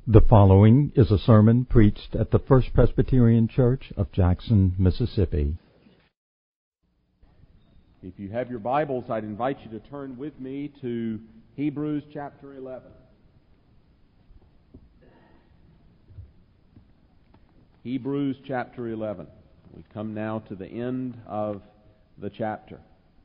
The following is a sermon preached at the First Presbyterian Church of Jackson, Mississippi. If you have your Bibles, I'd invite you to turn with me to Hebrews chapter 11. Hebrews chapter 11. We come now to the end of the chapter.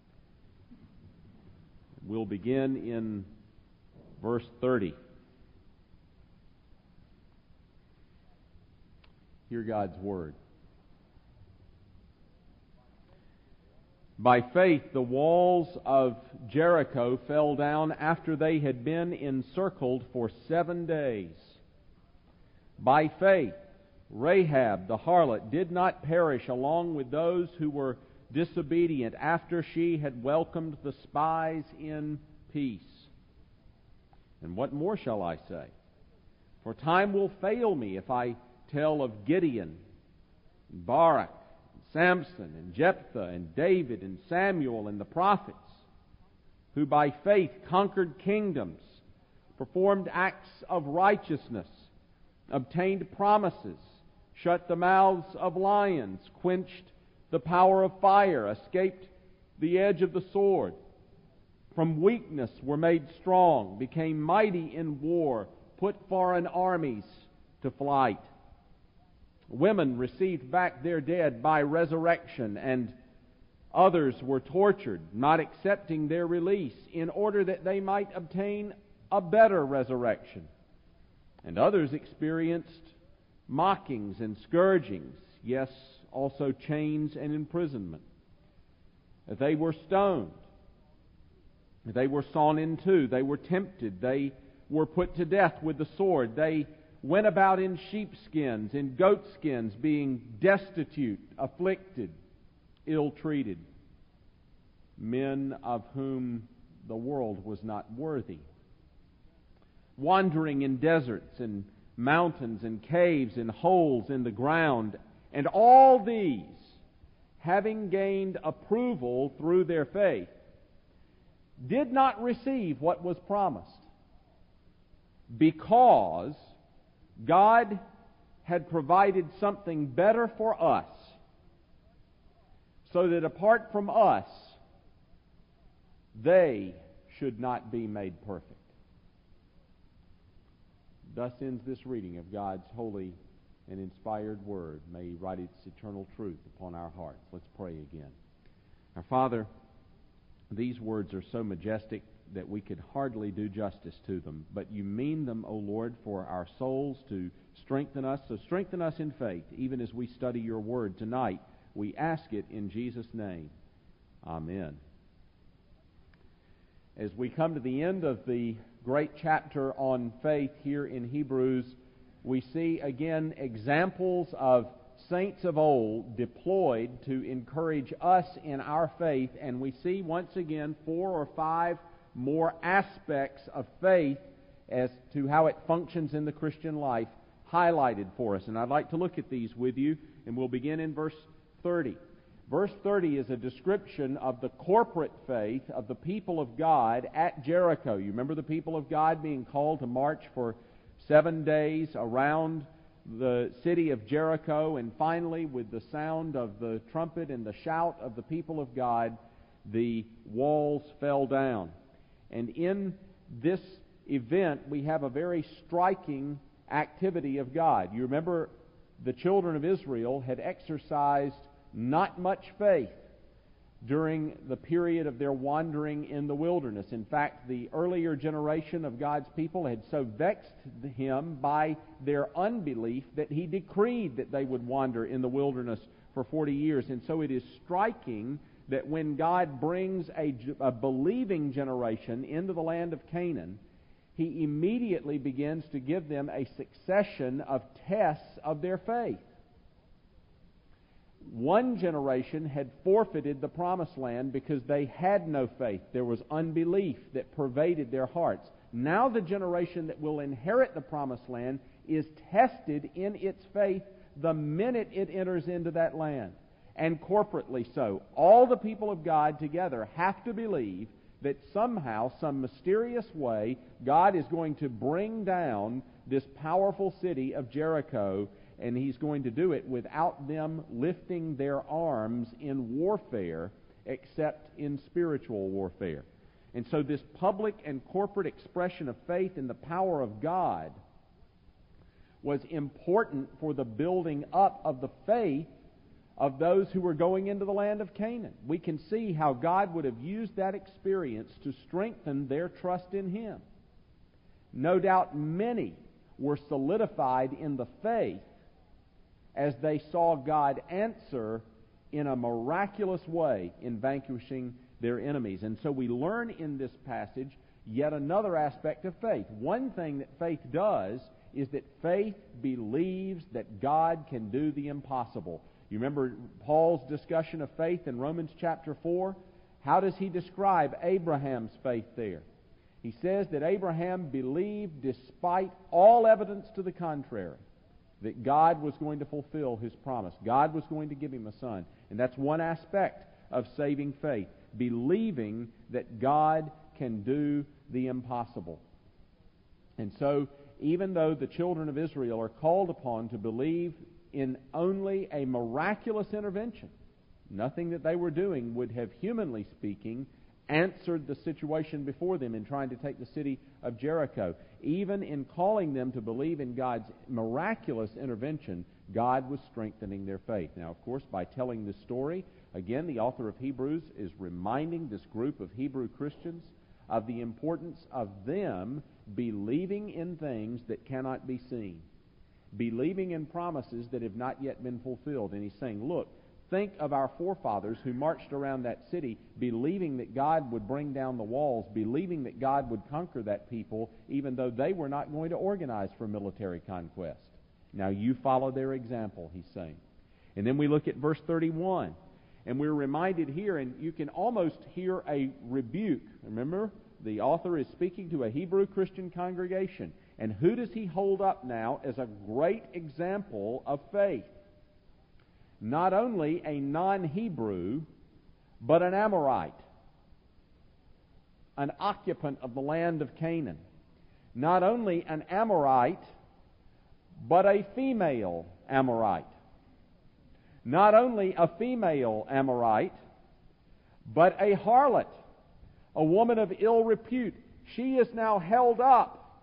We'll begin in verse 30. Hear God's word. By faith, the walls of Jericho fell down after they had been encircled for 7 days. By faith, Rahab the harlot did not perish along with those who were disobedient after she had welcomed the spies in peace. And what more shall I say? For time will fail me if I tell of Gideon, and Barak, and Samson, and Jephthah, and David, and Samuel, and the prophets, who by faith conquered kingdoms, performed acts of righteousness, obtained promises, shut the mouths of lions, quenched the power of fire, escaped the edge of the sword, from weakness were made strong, became mighty in war, put foreign armies to flight. Women received back their dead by resurrection, and others were tortured, not accepting their release, in order that they might obtain a better resurrection. And others experienced mockings and scourgings, yes, also chains and imprisonment. They were stoned. They were sawn in two. They were tempted. They were put to death with the sword. They went about in sheepskins, in goatskins, being destitute, afflicted, ill-treated, men of whom the world was not worthy, wandering in deserts and mountains and caves and holes in the ground, and all these, having gained approval through their faith, did not receive what was promised, because God had provided something better for us, so that apart from us, they should not be made perfect. Thus ends this reading of God's holy and inspired Word. May He write its eternal truth upon our hearts. Let's pray again. Our Father, these words are so majestic that we could hardly do justice to them. But You mean them, O Lord, for our souls to strengthen us. So strengthen us in faith, even as we study Your Word tonight. We ask it in Jesus' name. Amen. As we come to the end of the great chapter on faith here in Hebrews, we see again examples of saints of old deployed to encourage us in our faith, and we see once again 4 or 5 more aspects of faith as to how it functions in the Christian life highlighted for us. And I'd like to look at these with you, and we'll begin in verse 30. Verse 30 is a description of the corporate faith of the people of God at Jericho. You remember the people of God being called to march for 7 days around the city of Jericho, and finally, with the sound of the trumpet and the shout of the people of God, the walls fell down. And in this event, we have a very striking activity of God. You remember the children of Israel had exercised not much faith during the period of their wandering in the wilderness. In fact, the earlier generation of God's people had so vexed Him by their unbelief that He decreed that they would wander in the wilderness for 40 years. And so it is striking that when God brings a believing generation into the land of Canaan, He immediately begins to give them a succession of tests of their faith. One generation had forfeited the promised land because they had no faith. There was unbelief that pervaded their hearts. Now the generation that will inherit the promised land is tested in its faith the minute it enters into that land. And corporately so. All the people of God together have to believe that somehow, some mysterious way, God is going to bring down this powerful city of Jericho, and He's going to do it without them lifting their arms in warfare, except in spiritual warfare. And so this public and corporate expression of faith in the power of God was important for the building up of the faith of those who were going into the land of Canaan. We can see how God would have used that experience to strengthen their trust in Him. No doubt many were solidified in the faith as they saw God answer in a miraculous way in vanquishing their enemies. And so we learn in this passage yet another aspect of faith. One thing that faith does is that faith believes that God can do the impossible. You remember Paul's discussion of faith in Romans chapter 4? How does he describe Abraham's faith there? He says that Abraham believed, despite all evidence to the contrary, that God was going to fulfill His promise. God was going to give him a son. And that's one aspect of saving faith, believing that God can do the impossible. And so, even though the children of Israel are called upon to believe in only a miraculous intervention, nothing that they were doing would have, humanly speaking, answered the situation before them in trying to take the city of Jericho. Even in calling them to believe in God's miraculous intervention, God was strengthening their faith. Now, of course, by telling this story, again, the author of Hebrews is reminding this group of Hebrew Christians of the importance of them believing in things that cannot be seen, believing in promises that have not yet been fulfilled. And he's saying, look, think of our forefathers who marched around that city believing that God would bring down the walls, believing that God would conquer that people, even though they were not going to organize for military conquest. Now you follow their example, he's saying. And then we look at verse 31, and we're reminded here, and you can almost hear a rebuke. Remember, the author is speaking to a Hebrew Christian congregation. And who does he hold up now as a great example of faith? Not only a non-Hebrew, but an Amorite, an occupant of the land of Canaan. Not only an Amorite, but a female Amorite. Not only a female Amorite, but a harlot, a woman of ill repute. She is now held up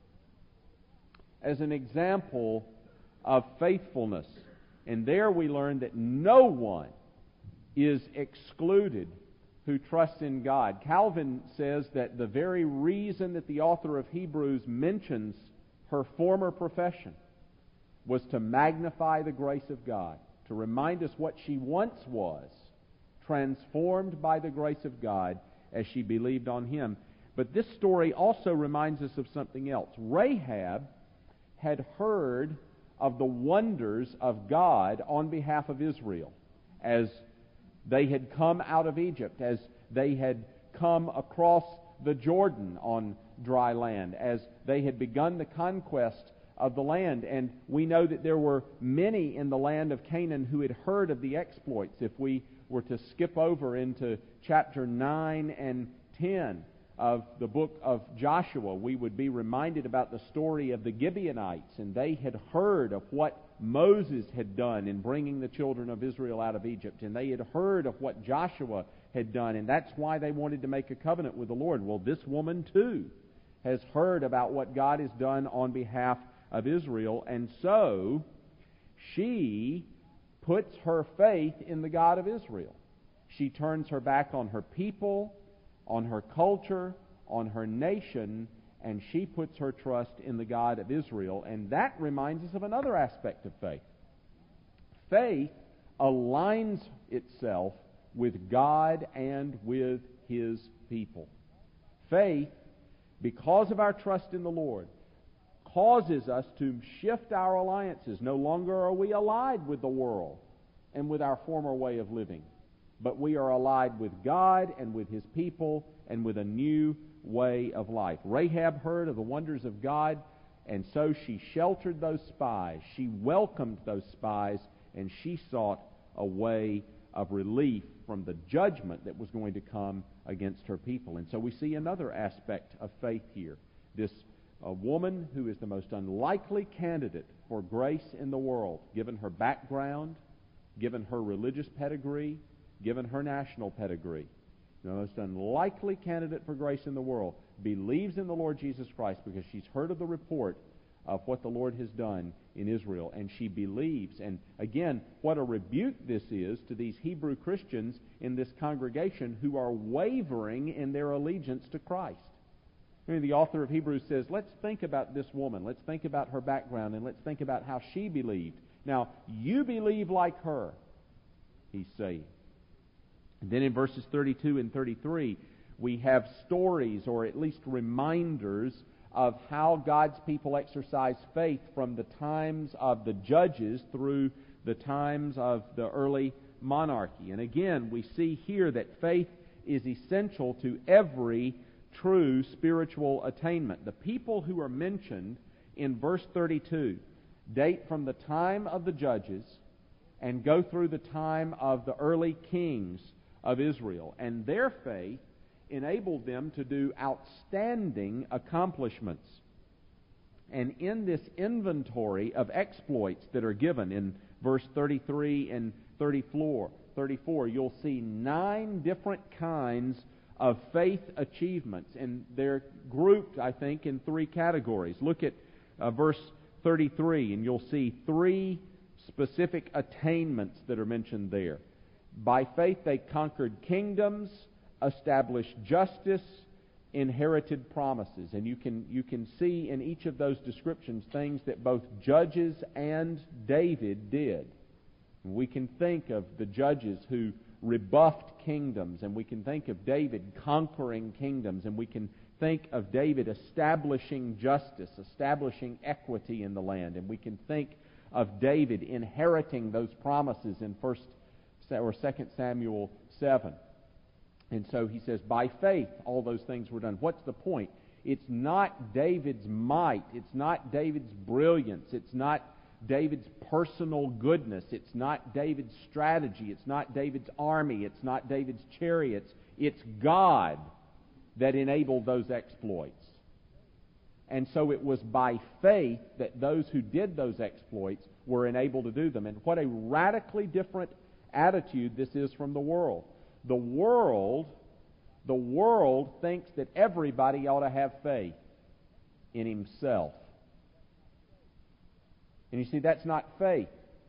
as an example of faithfulness. And there we learn that no one is excluded who trusts in God. Calvin says that the very reason that the author of Hebrews mentions her former profession was to magnify the grace of God, to remind us what she once was, transformed by the grace of God as she believed on Him. But this story also reminds us of something else. Rahab had heard of the wonders of God on behalf of Israel as they had come out of Egypt, as they had come across the Jordan on dry land, as they had begun the conquest of the land. And we know that there were many in the land of Canaan who had heard of the exploits. If we were to skip over into chapter 9 and 10 of the book of Joshua, we would be reminded about the story of the Gibeonites, and they had heard of what Moses had done in bringing the children of Israel out of Egypt, and they had heard of what Joshua had done, and that's why they wanted to make a covenant with the Lord. Well, this woman too has heard about what God has done on behalf of Israel, and so she puts her faith in the God of Israel. She turns her back on her people, on her culture, on her nation, and she puts her trust in the God of Israel. And that reminds us of another aspect of faith. Faith aligns itself with God and with His people. Faith, because of our trust in the Lord, causes us to shift our alliances. No longer are we allied with the world and with our former way of living, but we are allied with God and with His people and with a new way of life. Rahab heard of the wonders of God, and so she sheltered those spies. She welcomed those spies, and she sought a way of relief from the judgment that was going to come against her people. And so we see another aspect of faith here. This woman who is the most unlikely candidate for grace in the world, given her background, given her religious pedigree, given her national pedigree, the most unlikely candidate for grace in the world, believes in the Lord Jesus Christ because she's heard of the report of what the Lord has done in Israel, and she believes. And again, what a rebuke this is to these Hebrew Christians in this congregation who are wavering in their allegiance to Christ. I mean, the author of Hebrews says, let's think about this woman, let's think about her background, and let's think about how she believed. Now, you believe like her, he's saying. And then in verses 32 and 33, we have stories, or at least reminders, of how God's people exercise faith from the times of the judges through the times of the early monarchy. And again, we see here that faith is essential to every true spiritual attainment. The people who are mentioned in verse 32 date from the time of the judges and go through the time of the early kings of Israel. And their faith enabled them to do outstanding accomplishments. And in this inventory of exploits that are given in verse 33 and 34, you'll see 9 different kinds of faith achievements, and they're grouped, I think, in 3 categories. Look at verse 33, and you'll see 3 specific attainments that are mentioned there. By faith they conquered kingdoms, established justice, inherited promises. And you can see in each of those descriptions things that both Judges and David did. We can think of the judges who rebuffed kingdoms, and we can think of David conquering kingdoms, and we can think of David establishing justice, establishing equity in the land, and we can think of David inheriting those promises in 1 or 2 Samuel 7. And so he says, by faith, all those things were done. What's the point? It's not David's might. It's not David's brilliance. It's not David's personal goodness. It's not David's strategy. It's not David's army. It's not David's chariots. It's God that enabled those exploits. And so it was by faith that those who did those exploits were enabled to do them. And what a radically different attitude this is from the world. The world thinks that everybody ought to have faith in himself. And you see, that's not faith.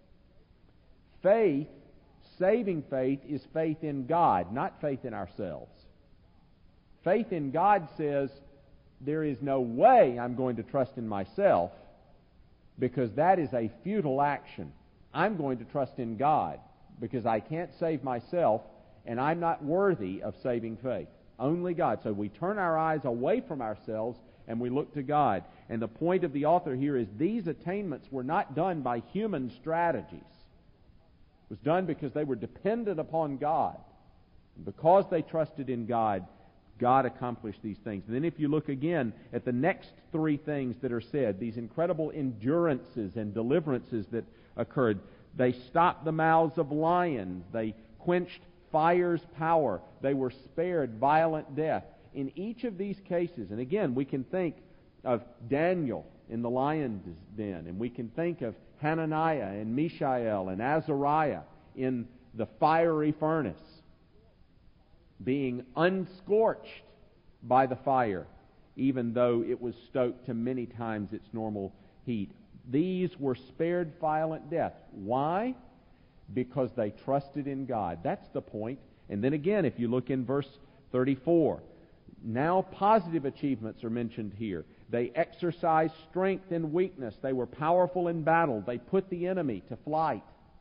Faith, saving faith, is faith in God, not faith in ourselves. Faith in God says, there is no way I'm going to trust in myself, because that is a futile action. I'm going to trust in God, because I can't save myself, and I'm not worthy of saving faith. Only God. So we turn our eyes away from ourselves and we look to God. And the point of the author here is these attainments were not done by human strategies. It was done because they were dependent upon God. And because they trusted in God, God accomplished these things. And then if you look again at the next 3 things that are said, these incredible endurances and deliverances that occurred. They stopped the mouths of lions. They quenched fire's power. They were spared violent death. In each of these cases, and again, we can think of Daniel in the lion's den, and we can think of Hananiah and Mishael and Azariah in the fiery furnace, being unscorched by the fire, even though it was stoked to many times its normal heat. These were spared violent death. Why? Because they trusted in God. That's the point. And then again, if you look in verse 34, now positive achievements are mentioned here. They exercised strength in weakness. They were powerful in battle. They put the enemy to flight.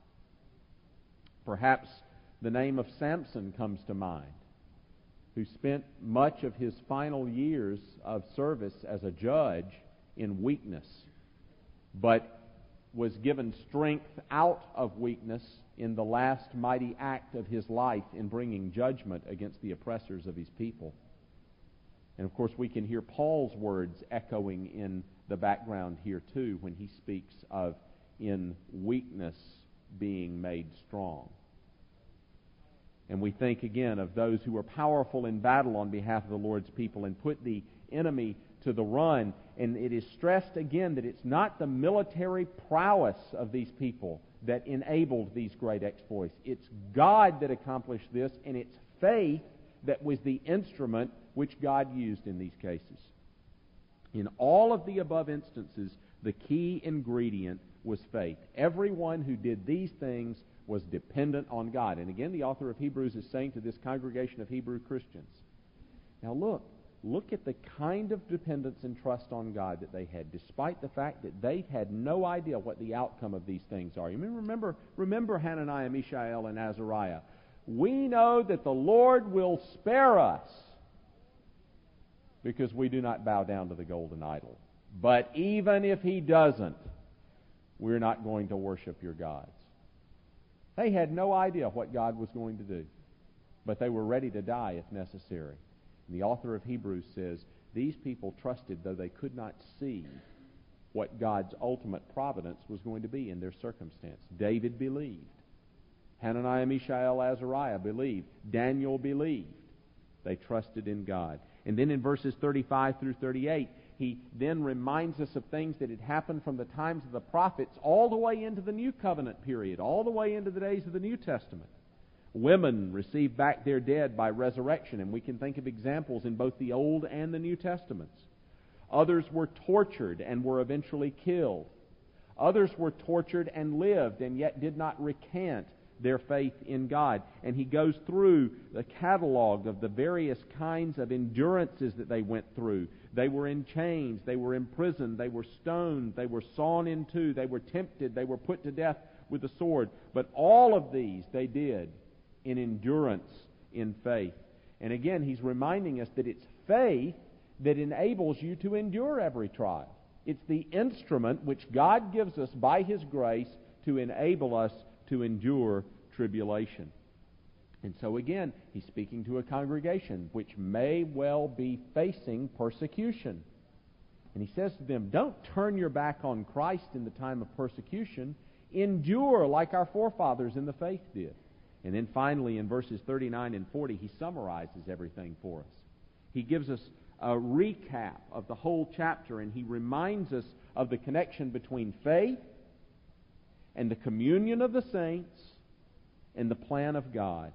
Perhaps the name of Samson comes to mind, who spent much of his final years of service as a judge in weakness, but was given strength out of weakness in the last mighty act of his life in bringing judgment against the oppressors of his people. And of course we can hear Paul's words echoing in the background here too when he speaks of in weakness being made strong. And we think again of those who were powerful in battle on behalf of the Lord's people and put the enemy to the run. And it is stressed again that it's not the military prowess of these people that enabled these great exploits. It's God that accomplished this, and it's faith that was the instrument which God used in these cases. In all of the above instances, the key ingredient was faith. Everyone who did these things was dependent on God. And again, the author of Hebrews is saying to this congregation of Hebrew Christians, now look at the kind of dependence and trust on God that they had, despite the fact that they had no idea what the outcome of these things are. You remember Hananiah, Mishael, and Azariah. We know that the Lord will spare us because we do not bow down to the golden idol. But even if He doesn't, we're not going to worship your gods. They had no idea what God was going to do, but they were ready to die if necessary. And the author of Hebrews says, these people trusted though they could not see what God's ultimate providence was going to be in their circumstance. David believed. Hananiah, Mishael, Azariah believed. Daniel believed. They trusted in God. And then in verses 35 through 38, he then reminds us of things that had happened from the times of the prophets all the way into the New Covenant period, all the way into the days of the New Testament. Women received back their dead by resurrection, and we can think of examples in both the Old and the New Testaments. Others were tortured and were eventually killed. Others were tortured and lived and yet did not recant their faith in God. And he goes through the catalog of the various kinds of endurances that they went through. They were in chains, they were imprisoned, they were stoned, they were sawn in two, they were tempted, they were put to death with the sword. But all of these they did in endurance in faith. And again, he's reminding us that it's faith that enables you to endure every trial. It's the instrument which God gives us by His grace to enable us to endure tribulation. And so again, he's speaking to a congregation which may well be facing persecution. And he says to them, don't turn your back on Christ in the time of persecution. Endure like our forefathers in the faith did. And then finally in verses 39 and 40, he summarizes everything for us. He gives us a recap of the whole chapter, and he reminds us of the connection between faith and the communion of the saints and the plan of God.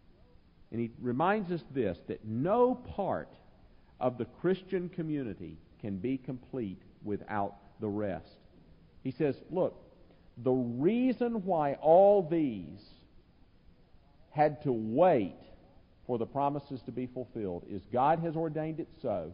And he reminds us this, that no part of the Christian community can be complete without the rest. He says, look, the reason why all these had to wait for the promises to be fulfilled is God has ordained it so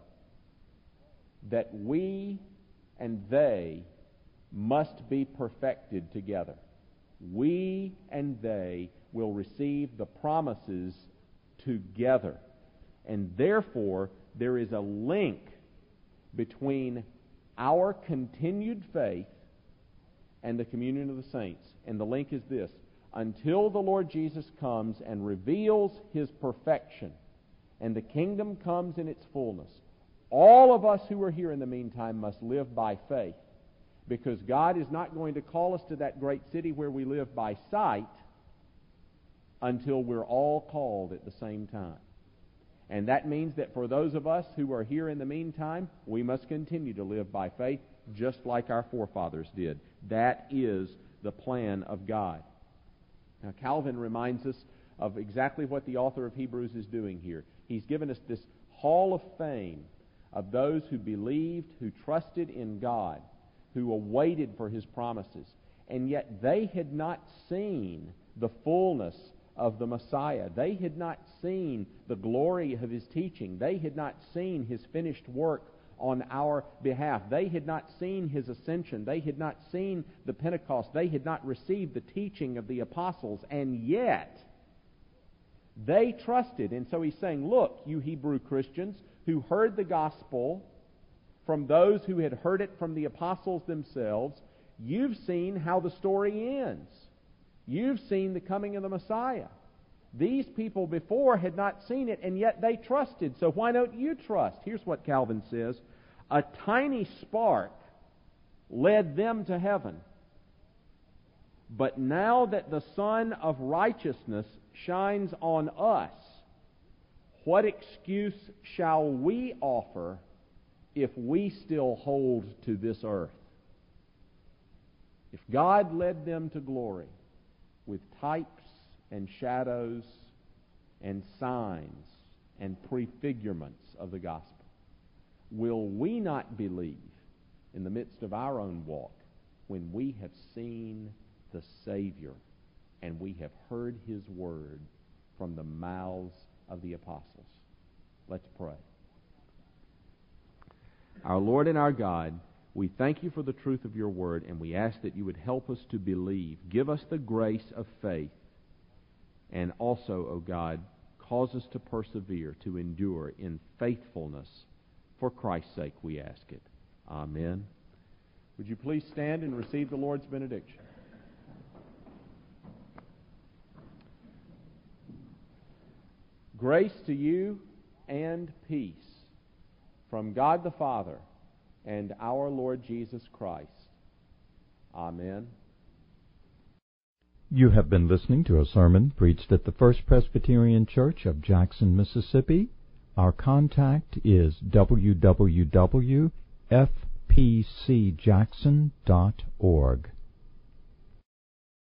that we and they must be perfected together. We and they will receive the promises together. And therefore, there is a link between our continued faith and the communion of the saints. And the link is this: until the Lord Jesus comes and reveals His perfection and the kingdom comes in its fullness, all of us who are here in the meantime must live by faith, because God is not going to call us to that great city where we live by sight until we're all called at the same time. And that means that for those of us who are here in the meantime, we must continue to live by faith just like our forefathers did. That is the plan of God. Now, Calvin reminds us of exactly what the author of Hebrews is doing here. He's given us this hall of fame of those who believed, who trusted in God, who awaited for His promises, and yet they had not seen the fullness of the Messiah. They had not seen the glory of His teaching. They had not seen His finished work on our behalf. They had not seen His ascension. They had not seen the Pentecost. They had not received the teaching of the apostles, and yet they trusted. And so he's saying, look, you Hebrew Christians who heard the gospel from those who had heard it from the apostles themselves, you've seen how the story ends. You've seen the coming of the Messiah. These people before had not seen it, and yet they trusted. So why don't you trust? Here's what Calvin says: a tiny spark led them to heaven, But now that the Sun of Righteousness shines on us, what excuse shall we offer if we still hold to this earth? If God led them to glory with types and shadows and signs and prefigurements of the gospel, will we not believe in the midst of our own walk when we have seen the Savior and we have heard His word from the mouths of the apostles? Let's pray. Our Lord and our God, we thank you for the truth of your word, and we ask that you would help us to believe. Give us the grace of faith, and also, O God, cause us to persevere, to endure in faithfulness. For Christ's sake we ask it. Amen. Would you please stand and receive the Lord's benediction? Grace to you and peace from God the Father and our Lord Jesus Christ. Amen. You have been listening to a sermon preached at the First Presbyterian Church of Jackson, Mississippi. Our contact is www.fpcjackson.org.